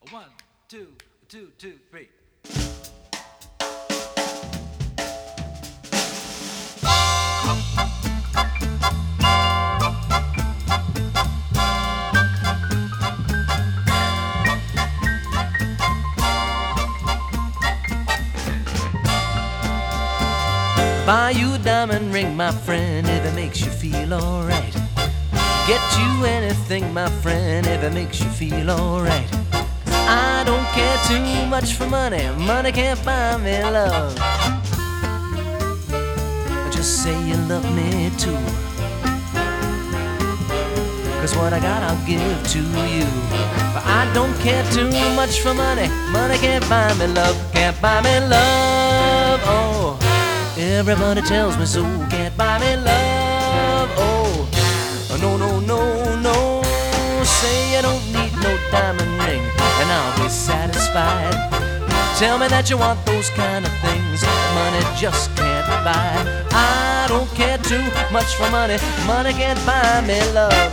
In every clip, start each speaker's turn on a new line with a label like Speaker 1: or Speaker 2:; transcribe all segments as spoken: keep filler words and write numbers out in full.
Speaker 1: One, two, two, two, three.
Speaker 2: Buy you a diamond ring, my friend, if it makes you feel alright. Get you anything, my friend, if it makes you feel alright. I don't care too much for money, money can't buy me love. Just say you love me too, 'cause what I got I'll give to you. But I don't care too much for money, money can't buy me love, can't buy me love, oh. Everybody tells me so, can't buy me love, oh. No, no, no, no. Say you don't need no diamond ring and I'll be satisfied. Tell me that you want those kind of things money just can't buy. I don't care too much for money, money can't buy me love.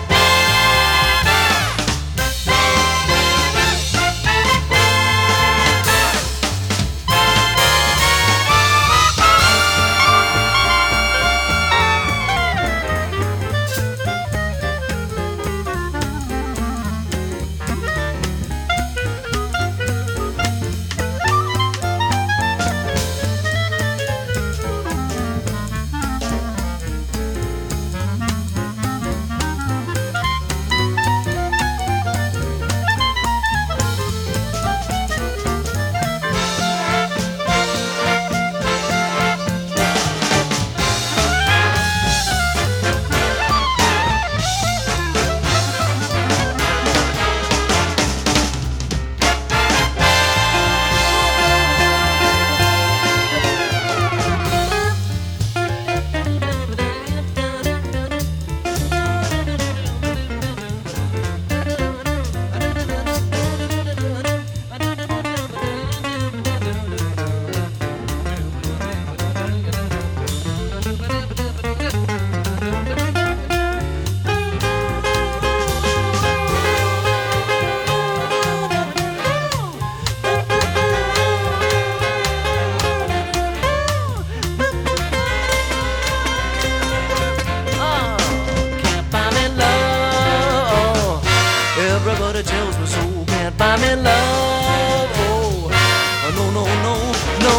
Speaker 2: Everybody tells me so, can't buy me love, oh. No, no, no, no.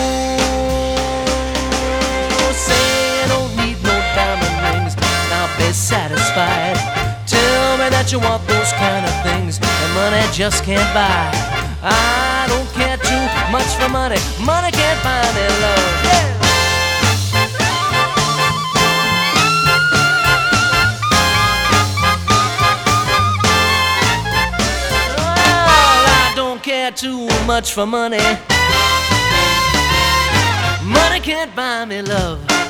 Speaker 2: Say I don't need no diamond rings and I'll be satisfied. Tell me that you want those kind of things that money just can't buy. I don't care too much for money, money can't buy me love, yeah. Too much for money, money can't buy me love.